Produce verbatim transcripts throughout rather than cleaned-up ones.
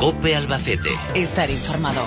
COPE Albacete. Estar informado.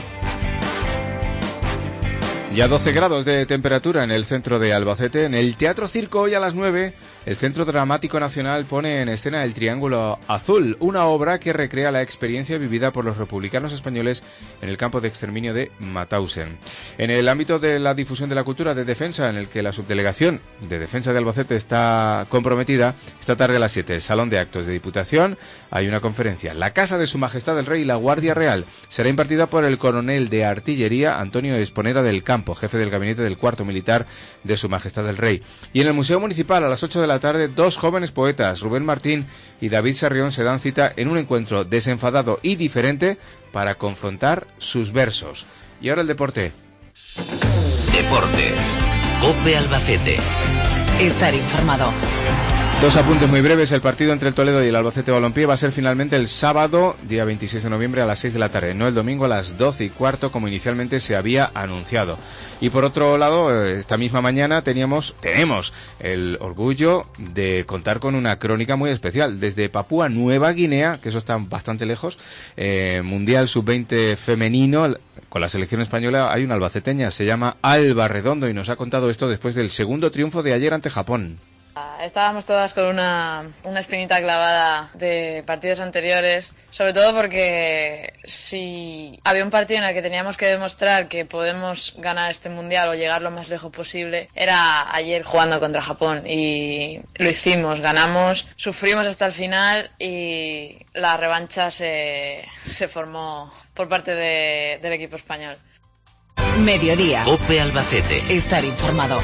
Ya doce grados de temperatura en el centro de Albacete. En el Teatro Circo, hoy a las nueve, el Centro Dramático Nacional pone en escena El Triángulo Azul, una obra que recrea la experiencia vivida por los republicanos españoles en el campo de exterminio de Mauthausen. En el ámbito de la difusión de la cultura de defensa, en el que la Subdelegación de Defensa de Albacete está comprometida, esta tarde a las siete, el Salón de Actos de Diputación, hay una conferencia. La Casa de Su Majestad el Rey y la Guardia Real será impartida por el coronel de artillería Antonio Esponera del Campo, jefe del gabinete del cuarto militar de Su Majestad el Rey. Y en el Museo Municipal, a las ocho de la tarde, dos jóvenes poetas, Rubén Martín y David Sarrión, se dan cita en un encuentro desenfadado y diferente para confrontar sus versos. Y ahora el deporte. Deportes. COPE Albacete. Estar informado. Dos apuntes muy breves. El partido entre el Toledo y el Albacete Balompié va a ser finalmente el sábado, día veintiséis de noviembre, a las seis de la tarde, no el domingo a las doce y cuarto, como inicialmente se había anunciado. Y por otro lado, esta misma mañana teníamos, tenemos el orgullo de contar con una crónica muy especial. Desde Papúa Nueva Guinea, que eso está bastante lejos, eh, Mundial sub veinte femenino, con la selección española, hay una albaceteña, se llama Alba Redondo, y nos ha contado esto después del segundo triunfo de ayer ante Japón. Estábamos todas con una, una espinita clavada de partidos anteriores, sobre todo porque si había un partido en el que teníamos que demostrar que podemos ganar este mundial o llegar lo más lejos posible, era ayer jugando contra Japón, y lo hicimos, ganamos, sufrimos hasta el final y la revancha se, se formó por parte de, del equipo español. Mediodía. COPE Albacete. Estar informado.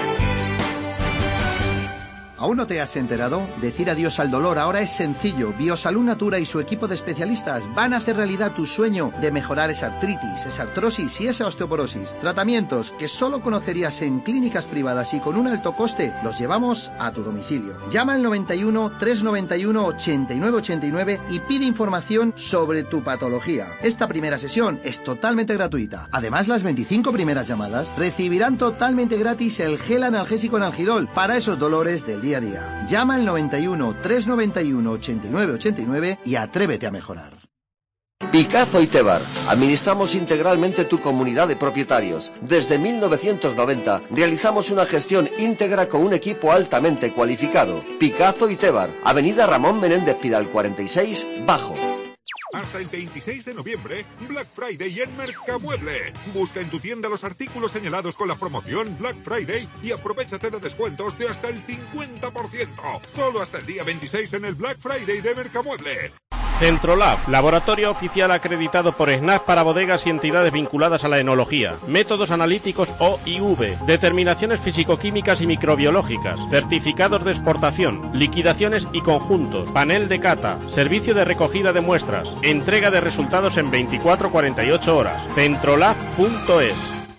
¿Aún no te has enterado? Decir adiós al dolor ahora es sencillo. Biosalud Natura y su equipo de especialistas van a hacer realidad tu sueño de mejorar esa artritis, esa artrosis y esa osteoporosis. Tratamientos que solo conocerías en clínicas privadas y con un alto coste, los llevamos a tu domicilio. Llama al noventa y uno, trescientos noventa y uno, ochenta y nueve ochenta y nueve y pide información sobre tu patología. Esta primera sesión es totalmente gratuita. Además, las veinticinco primeras llamadas recibirán totalmente gratis el gel analgésico Analgidol para esos dolores del día a día. Llama al noventa y uno, trescientos noventa y uno, ochenta y nueve ochenta y nueve y atrévete a mejorar. Picazo y Tebar. Administramos integralmente tu comunidad de propietarios. Desde mil novecientos noventa realizamos una gestión íntegra con un equipo altamente cualificado. Picazo y Tebar, Avenida Ramón Menéndez Pidal cuarenta y seis, Bajo. Hasta el veintiséis de noviembre, Black Friday en Mercamueble. Busca en tu tienda los artículos señalados con la promoción Black Friday y aprovechate de descuentos de hasta el cincuenta por ciento. Solo hasta el día veintiséis en el Black Friday de Mercamueble. Centrolab, laboratorio oficial acreditado por S N A C para bodegas y entidades vinculadas a la enología. Métodos analíticos O I V, determinaciones físico-químicas y microbiológicas, certificados de exportación, liquidaciones y conjuntos, panel de cata, servicio de recogida de muestras, entrega de resultados en veinticuatro a cuarenta y ocho horas. Centrolab punto es.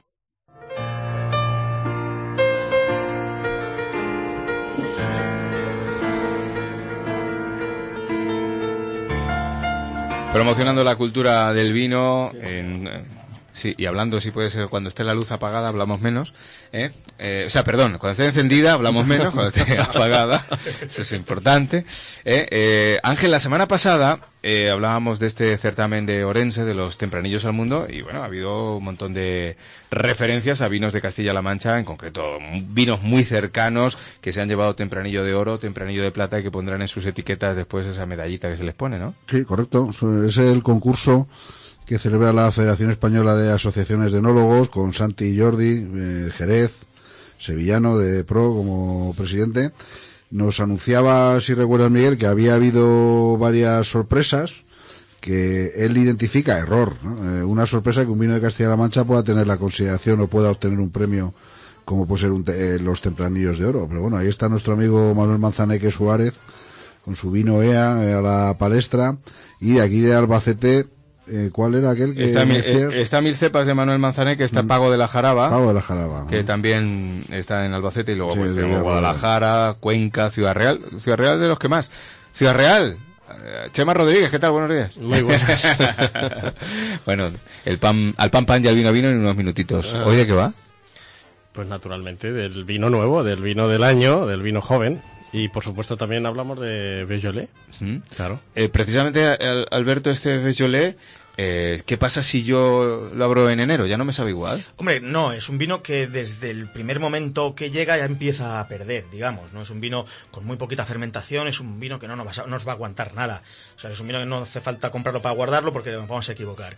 Promocionando la cultura del vino, en, eh, sí, y hablando, si puede ser, cuando esté la luz apagada hablamos menos, ¿eh? Eh, o sea, perdón, cuando esté encendida hablamos menos, cuando esté apagada, eso es importante. ¿eh? Eh, Ángel, la semana pasada eh, hablábamos de este certamen de Orense, de los Tempranillos al Mundo, y bueno, ha habido un montón de referencias a vinos de Castilla-La Mancha, en concreto vinos muy cercanos que se han llevado tempranillo de oro, tempranillo de plata, y que pondrán en sus etiquetas después esa medallita que se les pone, ¿no? Sí, correcto. Es el concurso que celebra la Federación Española de Asociaciones de Enólogos, con Santi Jordi, eh, Jerez, sevillano de Pro como presidente. Nos anunciaba, si recuerdas, Miguel, que había habido varias sorpresas que él identifica error, ¿no? Eh, una sorpresa que un vino de Castilla-La Mancha pueda tener la consideración o pueda obtener un premio como puede ser un te- eh, los Tempranillos de Oro. Pero bueno, ahí está nuestro amigo Manuel Manzaneque Suárez con su vino E A eh, a la palestra, y de aquí de Albacete, eh, ¿cuál era aquel que está, me mi, decías? eh, está Mil Cepas de Manuel Manzaneque, está Pago de la Jaraba, Pago de la Jaraba, que ¿no? También está en Albacete, y luego Sí, pues de tenemos Guadalajara. Guadalajara, Cuenca, Ciudad Real. Ciudad Real de los que más. Ciudad Real, eh, Chema Rodríguez, ¿qué tal? Buenos días. Muy buenas. Bueno, el pan, al pan pan y al vino vino en unos minutitos. ¿Hoy de qué va? Pues naturalmente del vino nuevo, del vino del año, del vino joven. Y por supuesto también hablamos de Beaujolais. ¿Mm? Claro. Eh, precisamente, Al- Alberto, este Beaujolais, eh, ¿qué pasa si yo lo abro en enero? ¿Ya no me sabe igual? Hombre, no, es un vino que desde el primer momento que llega ya empieza a perder, digamos, ¿no? Es un vino con muy poquita fermentación, es un vino que no nos va a, no nos va a aguantar nada. O sea, es un vino que no hace falta comprarlo para guardarlo porque nos vamos a equivocar.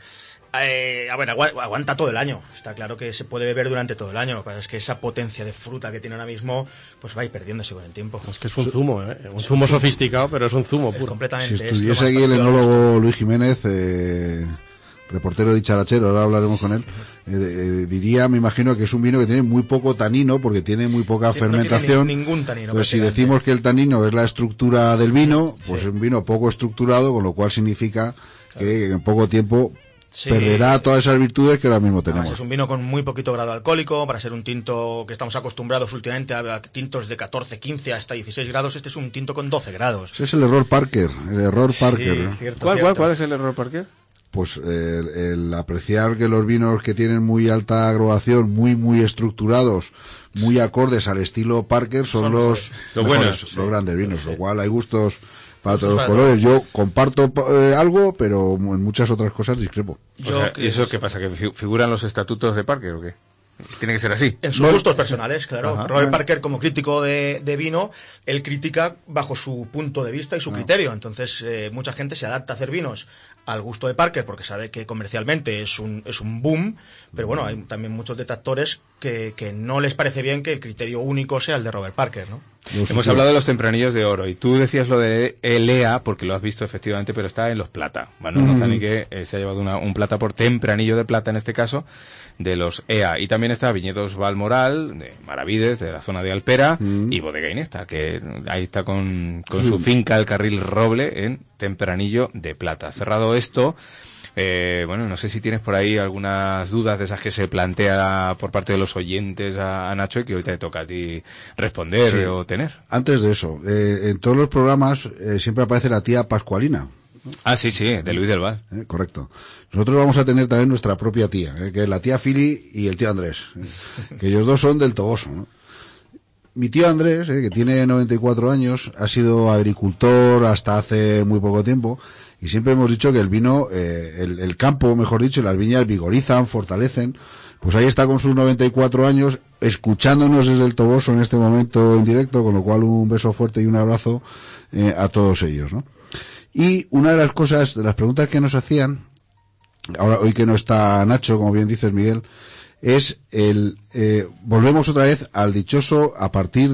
Eh, a ver, agu- aguanta todo el año. Está claro que se puede beber durante todo el año. Lo que pasa es que esa potencia de fruta que tiene ahora mismo, pues va a ir perdiéndose con el tiempo. Es que es un zumo, ¿eh? Un zumo sofisticado, pero es un zumo puro. Completamente. Si es lo estuviese más aquí el parecido a enólogo Luis Jiménez, eh, reportero de Dicharachero, ahora hablaremos con él, eh, eh, diría, me imagino, que es un vino que tiene muy poco tanino, porque tiene muy poca Sí, no tiene fermentación. ni- ningún tanino, Pues si prácticamente. decimos que el tanino es la estructura del vino, pues es un vino poco estructurado, con lo cual significa que en poco tiempo Sí. perderá todas esas virtudes que ahora mismo Además, tenemos. es un vino con muy poquito grado alcohólico, para ser un tinto que estamos acostumbrados últimamente a tintos de catorce, quince hasta dieciséis grados, este es un tinto con doce grados. Ese es el error Parker, el error Sí, Parker. ¿no? cierto, ¿Cuál, cierto. cuál, cuál es el error, Parker? Pues eh, el, el apreciar que los vinos que tienen muy alta graduación, muy muy estructurados, muy acordes al estilo Parker, son, Son los, los mejores, buenos, los sí. grandes vinos, Sí. lo cual hay gustos para Gustos todos los para colores. Yo comparto eh, algo, pero en muchas otras cosas discrepo. Yo O sea, que- ¿y eso qué pasa? ¿Que fi- figuran los estatutos de Parker o qué? Tiene que ser así. En sus Bueno. gustos personales, claro. Ajá. Robert Parker, como crítico de, de vino, él critica bajo su punto de vista y su criterio. Entonces, eh, mucha gente se adapta a hacer vinos al gusto de Parker porque sabe que comercialmente es un, es un boom, pero bueno, hay también muchos detractores que, que no les parece bien que el criterio único sea el de Robert Parker, ¿no? Los- Hemos hablado de los tempranillos de oro y tú decías lo de el E A porque lo has visto efectivamente, pero está en los plata. Bueno, no sabe ni que eh, se ha llevado una- un plata por tempranillo de plata en este caso de los E A. Y también está Viñedos Balmoral, de Maravides, de la zona de Alpera, y Bodega Inesta, que ahí está con, con su finca el Carril Roble en tempranillo de plata. Cerrado esto, eh, bueno, no sé si tienes por ahí algunas dudas de esas que se plantea por parte de los oyentes a, a Nacho y que hoy te toca a ti responder Sí. o tener. Antes de eso, eh, en todos los programas eh, siempre aparece la tía Pascualina. Ah, sí, sí, de Luis del Val. Eh, correcto. Nosotros vamos a tener también nuestra propia tía, eh, que es la tía Fili y el tío Andrés, eh, que ellos dos son del Toboso, ¿no? Mi tío Andrés, eh, que tiene noventa y cuatro años, ha sido agricultor hasta hace muy poco tiempo y siempre hemos dicho que el vino, eh, el, el campo, mejor dicho, las viñas vigorizan, fortalecen. Pues ahí está con sus noventa y cuatro años, escuchándonos desde el Toboso en este momento en directo, con lo cual un beso fuerte y un abrazo eh, a todos ellos, ¿no? Y una de las cosas, de las preguntas que nos hacían, ahora hoy que no está Nacho, como bien dices, Miguel, es el, eh, volvemos otra vez al dichoso, a partir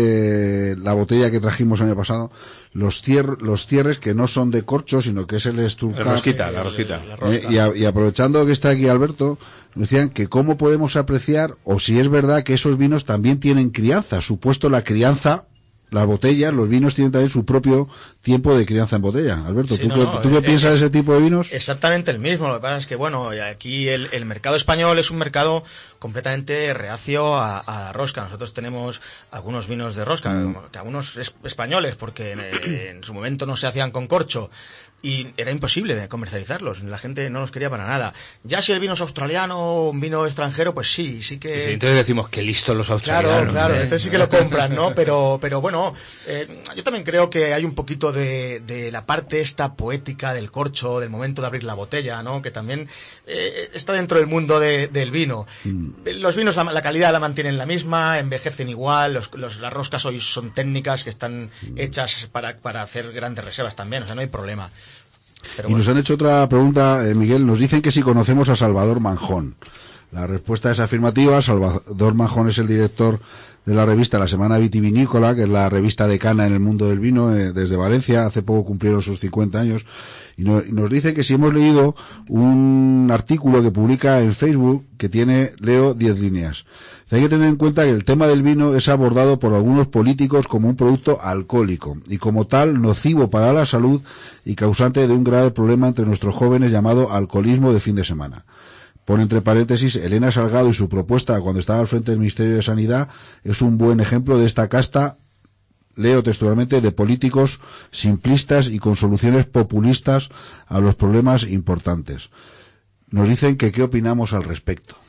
de la botella que trajimos el año pasado, los, cier, los cierres que no son de corcho, sino que es el La Sturcap. rosquita, la rosquita. La rosca. Eh, y, a- y aprovechando que está aquí Alberto, nos decían que cómo podemos apreciar, o si es verdad que esos vinos también tienen crianza, supuesto la crianza, las botellas, los vinos tienen también su propio tiempo de crianza en botella. Alberto, Sí, ¿tú, no, qué, no, ¿tú qué eh, piensas es- de ese tipo de vinos? Exactamente el mismo. Lo que pasa es que, bueno, aquí el, el mercado español es un mercado completamente reacio a, a la rosca. Nosotros tenemos algunos vinos de rosca, que algunos es- españoles, porque en, en su momento no se hacían con corcho y era imposible de comercializarlos. La gente no los quería para nada. Ya si el vino es australiano o un vino extranjero, pues sí, sí que... Entonces decimos que listos los australianos. Claro, claro, ¿eh? entonces sí que lo compran, ¿no? Pero, pero bueno, eh, yo también creo que hay un poquito de, de la parte esta poética del corcho, del momento de abrir la botella, ¿no? Que también eh, está dentro del mundo de- del vino. Los vinos, la, la calidad la mantienen la misma, envejecen igual, los, los- las roscas hoy son técnicas que están hechas para, para hacer grandes reservas también, o sea, no hay problema. Pero Y bueno. nos han hecho otra pregunta, eh, Miguel, nos dicen que si conocemos a Salvador Manjón. La respuesta es afirmativa. Salvador Manjón es el director de la revista La Semana Vitivinícola, que es la revista decana en el mundo del vino, eh, desde Valencia. Hace poco cumplieron sus cincuenta años. Y, no- y nos dice que si hemos leído un artículo que publica en Facebook que tiene, leo, diez líneas. Hay que tener en cuenta que el tema del vino es abordado por algunos políticos como un producto alcohólico y como tal nocivo para la salud y causante de un grave problema entre nuestros jóvenes llamado alcoholismo de fin de semana. Pone entre paréntesis, Elena Salgado y su propuesta cuando estaba al frente del Ministerio de Sanidad es un buen ejemplo de esta casta, leo textualmente, de políticos simplistas y con soluciones populistas a los problemas importantes. Nos dicen que qué opinamos al respecto.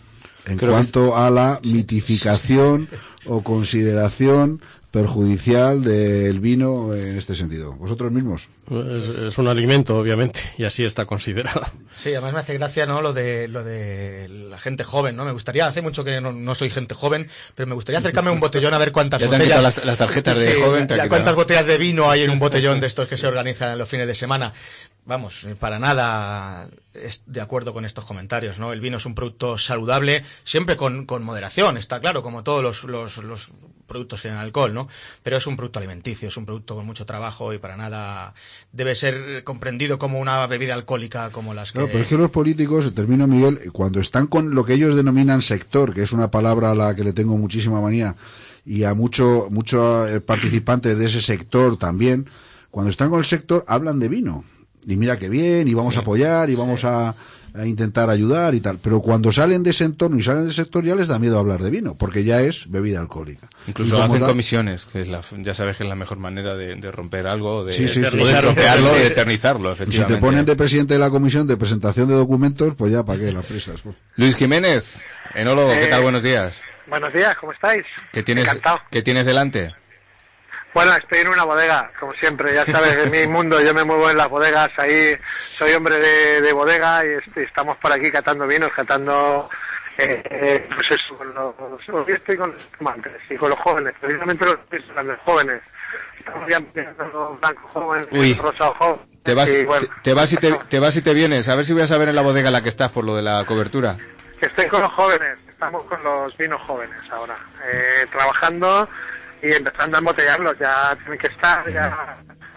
en Creo cuanto que... a la mitificación o consideración perjudicial del vino en este sentido. ¿Vosotros mismos? Es, es un alimento, obviamente, y así está considerado. Sí, además me hace gracia, ¿no?, lo de lo de la gente joven, ¿no? Me gustaría, hace mucho que no, no soy gente joven, pero me gustaría acercarme a un botellón a ver cuántas ya botellas... te han quitado las, las tarjetas de sí, joven. Te ya, cuántas botellas de vino hay en un botellón de estos que se organizan en los fines de semana. Vamos, para nada es de acuerdo con estos comentarios, ¿no? El vino es un producto saludable, siempre con, con moderación, está claro, como todos los, los, los productos que tienen alcohol, ¿no? Pero es un producto alimenticio, es un producto con mucho trabajo y para nada debe ser comprendido como una bebida alcohólica como las que... No, pero es que los políticos, termino, Miguel, cuando están con lo que ellos denominan sector, que es una palabra a la que le tengo muchísima manía, y a muchos mucho participantes de ese sector también, cuando están con el sector hablan de vino. Y mira qué bien, y vamos sí, a apoyar, y vamos sí. a, a intentar ayudar y tal. Pero cuando salen de ese entorno y salen del sector ya les da miedo hablar de vino, porque ya es bebida alcohólica. Incluso hacen tal... comisiones, que es la, ya sabes que es la mejor manera de, de romper algo, de, sí, sí, de, sí, de sí. estropearlo y de eternizarlo, efectivamente. Y si te ponen de presidente de la comisión de presentación de documentos, pues ya para qué las prisas. Pues. Luis Jiménez, enólogo, ¿qué tal? Eh, Buenos días. Buenos días, ¿cómo estáis? ¿Qué tienes, Encantado. ¿Qué tienes delante? Bueno, estoy en una bodega, como siempre, ya sabes, en mi mundo yo me muevo en las bodegas, ahí soy hombre de, de bodega y est- estamos por aquí catando vinos, catando, eh, eh, pues eso, con los, hoy estoy con los tomantes y con los jóvenes, precisamente los, los jóvenes, estamos ya empezando los blancos jóvenes, Uy, los rosados jóvenes. Te vas, y, bueno, te, te, vas y te, te vas y te vienes, a ver si voy a saber en la bodega en la que estás por lo de la cobertura. Estoy con los jóvenes, estamos con los vinos jóvenes ahora, eh, trabajando y empezando a embotellarlos, ya tienen que estar, ya...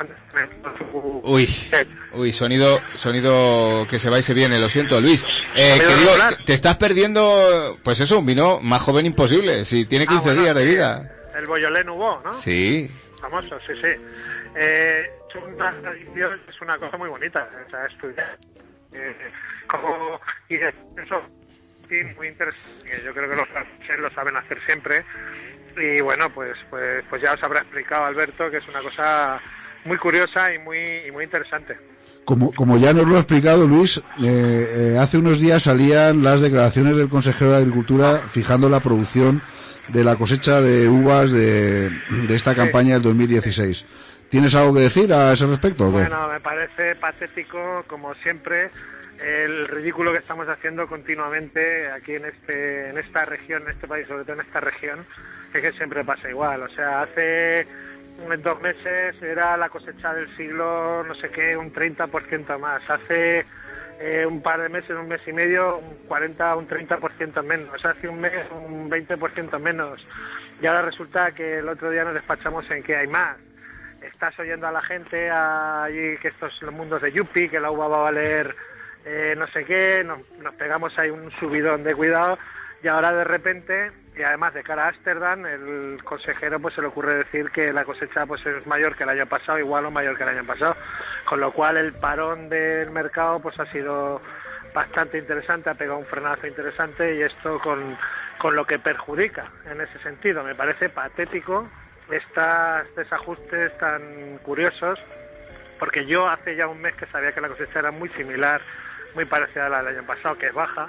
Uy, uy, sonido, sonido que se va y se viene, lo siento, Luis. Eh, que digo, te estás perdiendo, pues eso, un vino más joven imposible, si tiene quince ah, bueno, días de vida. El Beaujolais Nouveau, ¿no? Sí. Famoso, sí, sí. Eh, es una tradición, es una cosa muy bonita, o sea, estudiar. Eh, como, y eso, sí, muy interesante, que yo creo que los franceses lo saben hacer siempre. Y bueno, pues, pues, pues ya os habrá explicado Alberto que es una cosa muy curiosa y muy, y muy interesante. Como, como ya nos lo ha explicado Luis, eh, eh, hace unos días salían las declaraciones del consejero de Agricultura fijando la producción de la cosecha de uvas de, de esta campaña del dos mil dieciséis. ¿Tienes algo que decir a ese respecto? ¿O qué? Bueno, me parece patético, como siempre, el ridículo que estamos haciendo continuamente aquí en este, en esta región, en este país, sobre todo en esta región, es que siempre pasa igual. O sea, hace dos meses era la cosecha del siglo, no sé qué, un treinta por ciento más. Hace eh, un par de meses, un mes y medio, un cuarenta, un treinta por ciento menos. Hace un mes, un veinte por ciento menos. Y ahora resulta que el otro día nos despachamos en que hay más. Estás oyendo a la gente allí que estos los mundos de Yuppie, que la uva va a valer eh, no sé qué, nos, nos pegamos ahí un subidón de cuidado y ahora de repente, y además de cara a Ámsterdam, el consejero pues se le ocurre decir que la cosecha pues es mayor que el año pasado, igual o mayor que el año pasado, con lo cual el parón del mercado pues ha sido bastante interesante, ha pegado un frenazo interesante y esto con, con lo que perjudica en ese sentido. Me parece patético estos desajustes tan curiosos, porque yo hace ya un mes que sabía que la cosecha era muy similar, muy parecida a la del año pasado, que es baja,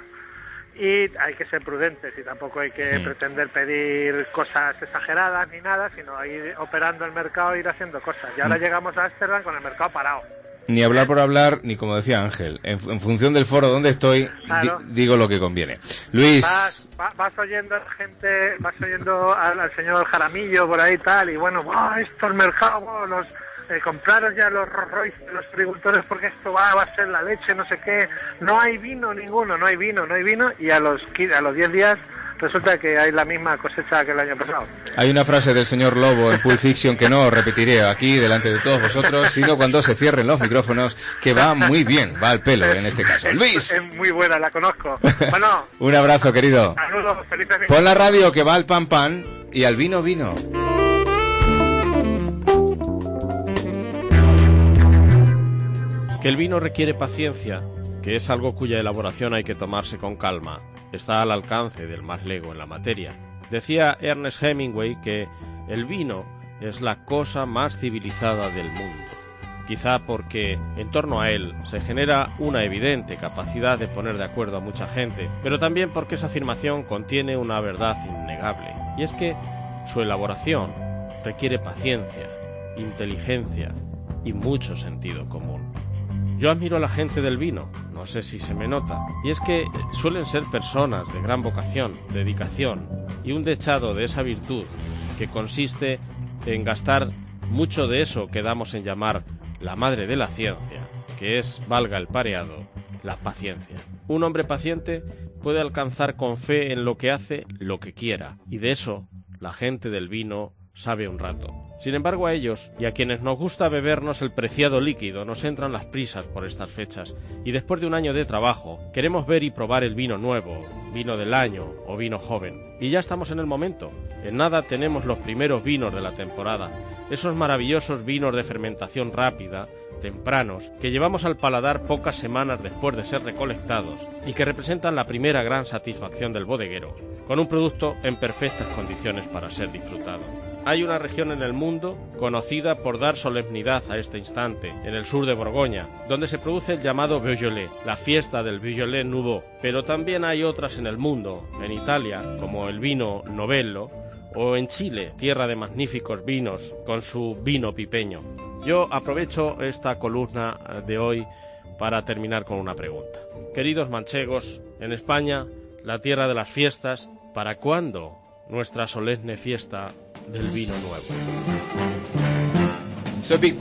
y hay que ser prudentes y tampoco hay que sí. pretender pedir cosas exageradas ni nada, sino ir operando el mercado e ir haciendo cosas. Y ahora mm. llegamos a Ámsterdam con el mercado parado. Ni hablar por hablar, ni como decía Ángel, en, en función del foro donde estoy, claro. di, digo lo que conviene. Luis. Vas, vas, vas oyendo a la gente, vas oyendo al, al señor Jaramillo por ahí y tal, y bueno, oh, esto el mercado, oh, los eh, compraros ya los Rolls Royce, los agricultores, porque esto va, va a ser la leche, no sé qué. No hay vino ninguno, no hay vino, no hay vino, y a los a los diez días resulta que hay la misma cosecha que el año pasado. Hay una frase del señor Lobo en Pulp Fiction que no repetiré aquí delante de todos vosotros, sino cuando se cierren los micrófonos, que va muy bien, va al pelo en este caso. Luis. Es muy buena, la conozco. Bueno. Un abrazo, querido. Saludos, felices. Pon la radio que va al pan pan y al vino vino. Que el vino requiere paciencia, que es algo cuya elaboración hay que tomarse con calma, está al alcance del más lego en la materia. Decía Ernest Hemingway que el vino es la cosa más civilizada del mundo. quizá porque en torno a él se genera una evidente capacidad de poner de acuerdo a mucha gente, pero también porque esa afirmación contiene una verdad innegable, y es que su elaboración requiere paciencia, inteligencia y mucho sentido común. Yo admiro a la gente del vino, no sé si se me nota, y es que suelen ser personas de gran vocación, dedicación y un dechado de esa virtud que consiste en gastar mucho de eso que damos en llamar la madre de la ciencia, que es, valga el pareado, la paciencia. Un hombre paciente puede alcanzar con fe en lo que hace lo que quiera, y de eso la gente del vino sabe un rato. Sin embargo, a ellos y a quienes nos gusta bebernos el preciado líquido nos entran las prisas por estas fechas, y después de un año de trabajo queremos ver y probar el vino nuevo, vino del año o vino joven. Y ya estamos en el momento. En nada tenemos los primeros vinos de la temporada, esos maravillosos vinos de fermentación rápida, tempranos, que llevamos al paladar pocas semanas después de ser recolectados y que representan la primera gran satisfacción del bodeguero, con un producto en perfectas condiciones para ser disfrutado. Hay una región en el mundo conocida por dar solemnidad a este instante, en el sur de Borgoña, donde se produce el llamado Beaujolais, la fiesta del Beaujolais Nouveau, pero también hay otras en el mundo, en Italia, como el vino Novello, o en Chile, tierra de magníficos vinos, con su vino pipeño. Yo aprovecho esta columna de hoy para terminar con una pregunta. Queridos manchegos, en España, la tierra de las fiestas, ¿para cuándo nuestra solemne fiesta del vino nuevo? Sopi.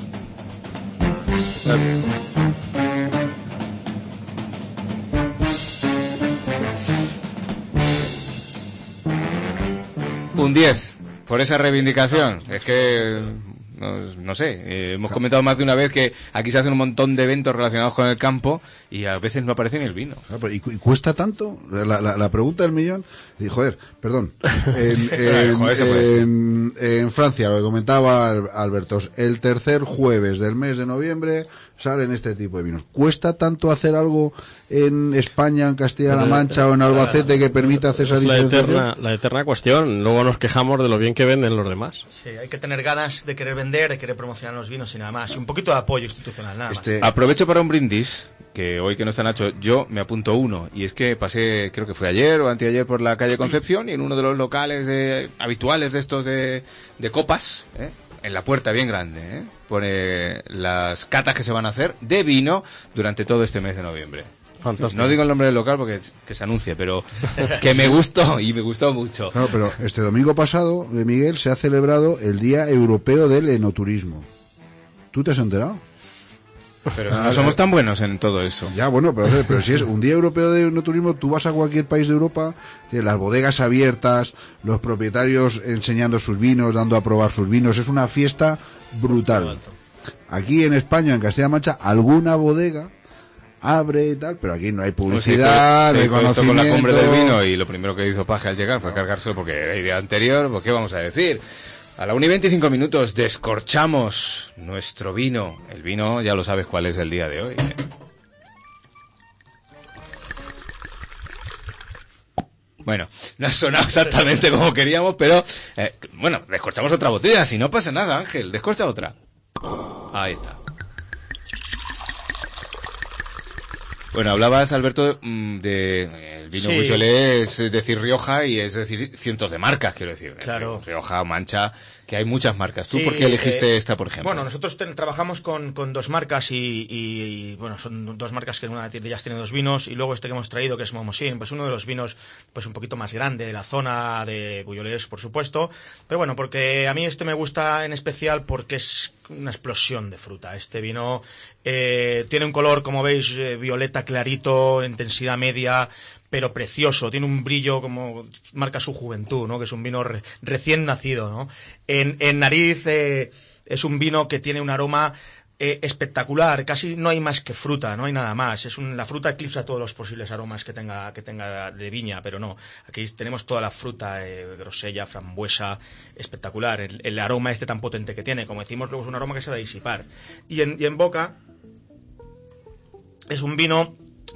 Un diez por esa reivindicación. Es que no, no sé, eh, hemos comentado más de una vez que aquí se hacen un montón de eventos relacionados con el campo y a veces no aparece ni el vino. ¿Y, y cuesta tanto? La, la, la pregunta del millón. Y, joder, perdón. En, en, Joder, en, en Francia, lo que comentaba Alberto, el tercer jueves del mes de noviembre salen este tipo de vinos. ¿Cuesta tanto hacer algo en España, en Castilla-La Mancha o en Albacete que permita hacer esa la diferenciación? eterna, la eterna cuestión. Luego nos quejamos de lo bien que venden los demás. Sí, hay que tener ganas de querer vender, de querer promocionar los vinos y nada más. Y un poquito de apoyo institucional, nada este... más. Aprovecho para un brindis, que hoy que no está Nacho, yo me apunto uno. Y es que pasé, creo que fue ayer o anteayer por la calle Concepción y en uno de los locales de, habituales de estos de, de copas, ¿eh? En la puerta bien grande, ¿eh? Pone las catas que se van a hacer de vino durante todo este mes de noviembre. Fantástico. No digo el nombre del local porque que se anuncie, pero que me gustó y me gustó mucho. Claro, pero este domingo pasado, Miguel, se ha celebrado el Día Europeo del Enoturismo. ¿Tú te has enterado? Pero no somos tan buenos en todo eso. Ya, bueno, pero, pero si es un día europeo de enoturismo, tú vas a cualquier país de Europa, tienes las bodegas abiertas, los propietarios enseñando sus vinos, dando a probar sus vinos, es una fiesta brutal. Aquí en España, en Castilla-La Mancha, alguna bodega abre y tal, pero aquí no hay publicidad, pues sí, fue, no hay esto con la conocimiento. cumbre del vino y lo primero que hizo Paje al llegar fue cargárselo porque era idea anterior, pues qué vamos a decir. A la una y veinticinco minutos descorchamos nuestro vino. El vino, ya lo sabes cuál es el día de hoy. Bueno, no ha sonado exactamente como queríamos, pero eh, bueno, descorchamos otra botella, si no pasa nada, Ángel, descorcha otra. Ahí está. Bueno, hablabas, Alberto, de el vino sí. Beaujolais, es decir, Rioja, y es decir, cientos de marcas, quiero decir. Claro. Rioja, Mancha, que hay muchas marcas. ¿Tú Sí, por qué elegiste eh, esta, por ejemplo? Bueno, nosotros ten, trabajamos con, con dos marcas y, y, y, bueno, son dos marcas que una de ellas tiene dos vinos y luego este que hemos traído, que es Momosín, pues uno de los vinos pues un poquito más grande de la zona de Beaujolais, por supuesto. Pero bueno, porque a mí este me gusta en especial porque es una explosión de fruta. Este vino eh, tiene un color, como veis, eh, violeta clarito, intensidad media, pero precioso, tiene un brillo como marca su juventud, ¿no? Que es un vino re, recién nacido, ¿no? En, en nariz eh, es un vino que tiene un aroma eh, espectacular, casi no hay más que fruta, no hay nada más. Es un, la fruta eclipsa todos los posibles aromas que tenga que tenga de viña, pero no. Aquí tenemos toda la fruta, eh, grosella, frambuesa, espectacular. El, el aroma este tan potente que tiene, como decimos, luego es un aroma que se va a disipar. Y en, y en boca es un vino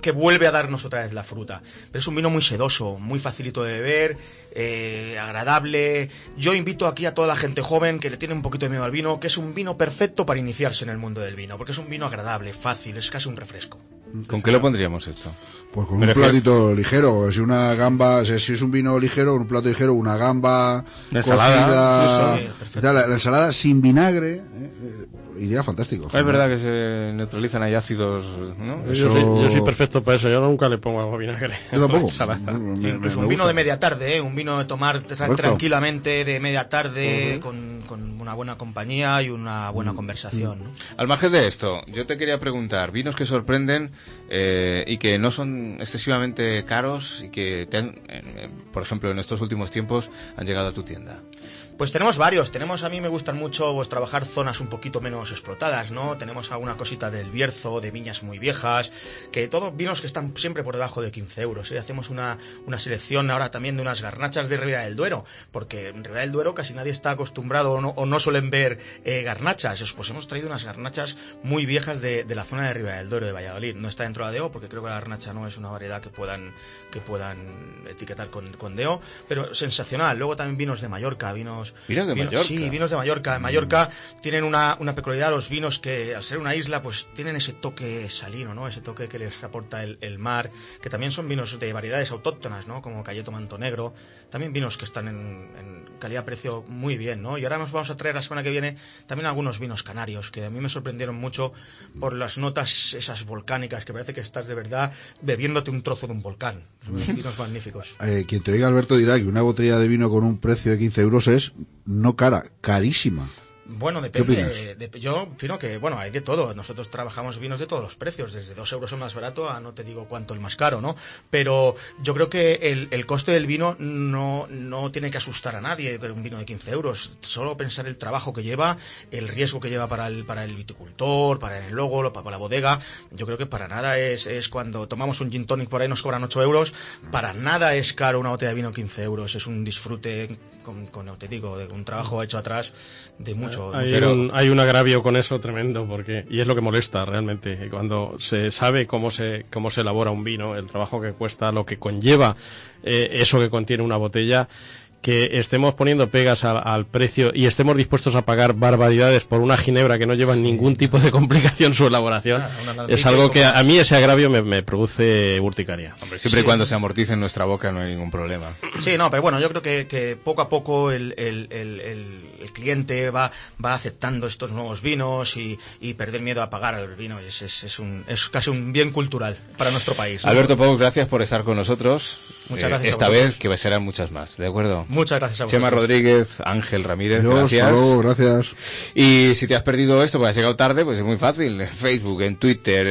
que vuelve a darnos otra vez la fruta. Pero es un vino muy sedoso, muy facilito de beber, eh, agradable. Yo invito aquí a toda la gente joven que le tiene un poquito de miedo al vino, que es un vino perfecto para iniciarse en el mundo del vino, porque es un vino agradable, fácil, es casi un refresco. ¿Con qué lo pondríamos esto? Pues con un platito ligero, si una gamba, si es un vino ligero, un plato ligero, una gamba, una ensalada, cocida, sí, la, la ensalada sin vinagre, eh, iría fantástico. Es verdad que se neutralizan ahí ácidos, ¿no? Eso... Yo, soy, yo soy perfecto para eso, yo nunca le pongo agua vinagre. Yo tampoco. Me, Incluso me un vino gusta. de media tarde, ¿eh? Un vino de tomar Correcto. tranquilamente de media tarde, uh-huh. con, con una buena compañía y una buena uh-huh. conversación, ¿no? Al margen de esto, yo te quería preguntar, vinos que sorprenden eh, y que no son excesivamente caros y que, te han, eh, por ejemplo, en estos últimos tiempos han llegado a tu tienda. Pues tenemos varios, tenemos, a mí me gustan mucho pues trabajar zonas un poquito menos explotadas, ¿no? Tenemos alguna cosita del Bierzo, de viñas muy viejas, que todos vinos que están siempre por debajo de quince euros, ¿eh? Hacemos una, una selección ahora también de unas garnachas de Ribera del Duero, porque en Ribera del Duero casi nadie está acostumbrado o no, o no suelen ver eh, garnachas, pues hemos traído unas garnachas muy viejas de, de la zona de Ribera del Duero, de Valladolid. No está dentro de la D O, porque creo que la garnacha no es una variedad que puedan, que puedan etiquetar con, con D O, pero sensacional. Luego también vinos de Mallorca, vinos ¿Vinos de vino, Mallorca? Sí, vinos de Mallorca. En Mallorca mm. tienen una, una peculiaridad los vinos que, al ser una isla, pues tienen ese toque salino, ¿no? Ese toque que les aporta el, el mar, que también son vinos de variedades autóctonas, ¿no? Como Calleto Manto Negro. También vinos que están en, en calidad-precio muy bien, ¿no? Y ahora nos vamos a traer la semana que viene también algunos vinos canarios, que a mí me sorprendieron mucho por las notas esas volcánicas, que parece que estás de verdad bebiéndote un trozo de un volcán. Son vinos magníficos. Eh, quien te oiga, Alberto, dirá que una botella de vino con un precio de quince euros es no cara, carísima. Bueno, depende. De, yo opino que, bueno, hay de todo. Nosotros trabajamos vinos de todos los precios, desde dos euros el más barato a no te digo cuánto el más caro, ¿no? Pero yo creo que el, el coste del vino no, no tiene que asustar a nadie, un vino de quince euros. Solo pensar el trabajo que lleva, el riesgo que lleva para el, para el viticultor, para el logo, para la bodega. Yo creo que para nada es, es cuando tomamos un gin tonic por ahí nos cobran ocho euros, para nada es caro una botella de vino quince euros. Es un disfrute, con, con te digo, de un trabajo hecho atrás de mucho. Hay, pero... un, hay un agravio con eso tremendo, porque y es lo que molesta realmente cuando se sabe cómo se cómo se elabora un vino, el trabajo que cuesta, lo que conlleva eh, eso que contiene una botella, que estemos poniendo pegas al, al precio y estemos dispuestos a pagar barbaridades por una ginebra que no lleva ningún tipo de complicación su elaboración, ah, es algo que a, a mí ese agravio me, me produce urticaria. Hombre, siempre sí. y cuando se amortice en nuestra boca no hay ningún problema. Sí, no, pero bueno, yo creo que, que poco a poco el, el, el, el, el cliente va, va aceptando estos nuevos vinos y, y perder miedo a pagar el vino. Es, es, es, un, es casi un bien cultural para nuestro país, ¿no? Alberto Pou, gracias por estar con nosotros. Muchas gracias. Eh, esta vez, que serán muchas más, ¿de acuerdo? Muchas gracias a vosotros. Chema Rodríguez, Ángel Ramírez, Dios, gracias. Salud, gracias. Y si te has perdido esto, pues has llegado tarde, pues es muy fácil. En Facebook, en Twitter,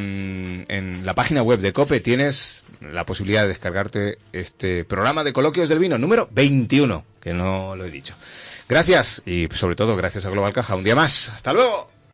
en, en la página web de COPE tienes la posibilidad de descargarte este programa de Coloquios del Vino número veintiuno, que no lo he dicho. Gracias y sobre todo gracias a Global Caja. Un día más. ¡Hasta luego!